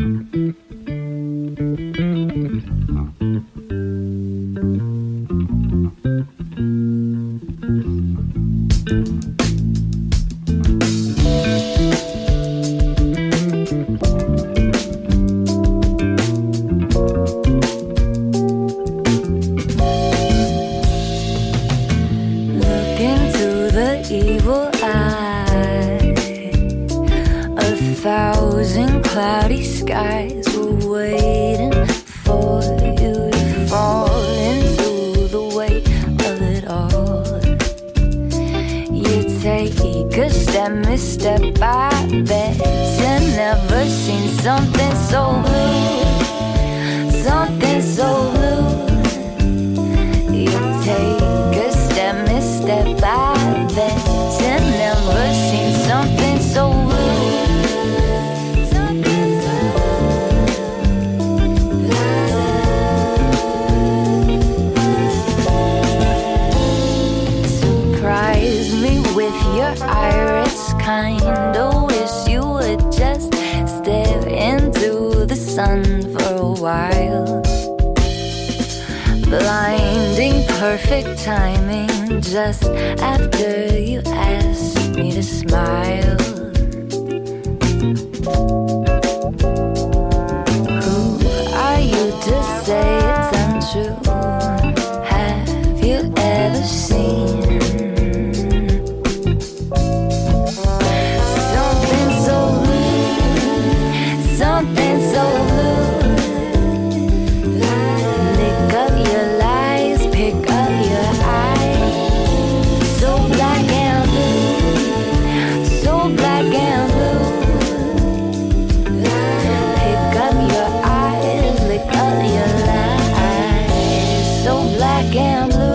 Cloudy skies were waiting for you to fall into the weight of it all. You take a step, misstep, I bet you never seen something so blue, something so blue. You take a step, misstep, I bet you never seen something so blue. Your iris kinda wish you would just stare into the sun for a while. Blinding perfect timing just after you asked me to smile. Who are you to say it's untrue? Have you ever seen something so blue? Lick up your lies, pick up your eyes. So black and blue, so black and blue. Pick up your eyes, lick up your lies. So black and blue.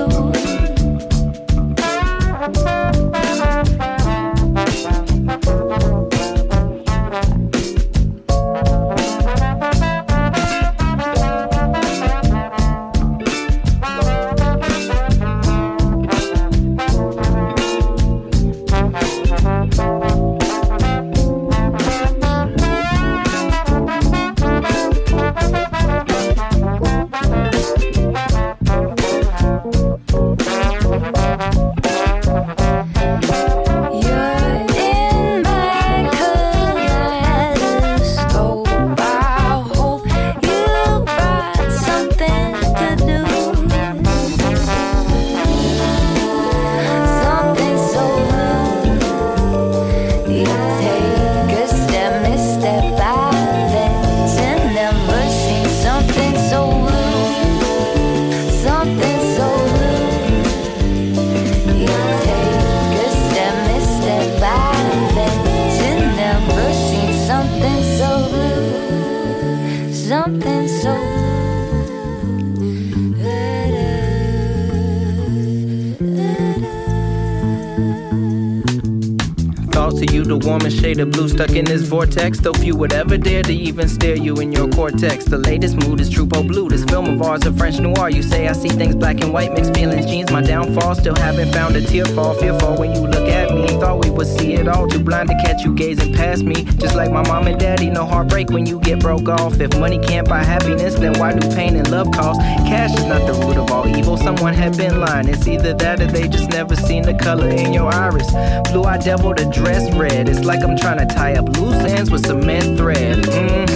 Something so Thoughts of you, the warmest shade of blue stuck in this vortex. Though few would ever dare to even stare you in your cortex. The latest mood is Troupeau Blue, this film of ours, a French noir. You say I see things black and white, mixed feelings, jeans, my downfall. Still haven't found a tear fall, fearful when you look at me. Thought we would see it all, too blind to catch you gazing past me. Just like my mom and daddy, no heartbreak when you get broke off. If money can't buy happiness, then why do pain and love cost? Cash is not the root of all evil, someone had been lying. It's either that or they just never seen the color in your iris. Blue-eyed devil to dress red, it's like I'm trying to tie up loose ends with cement thread.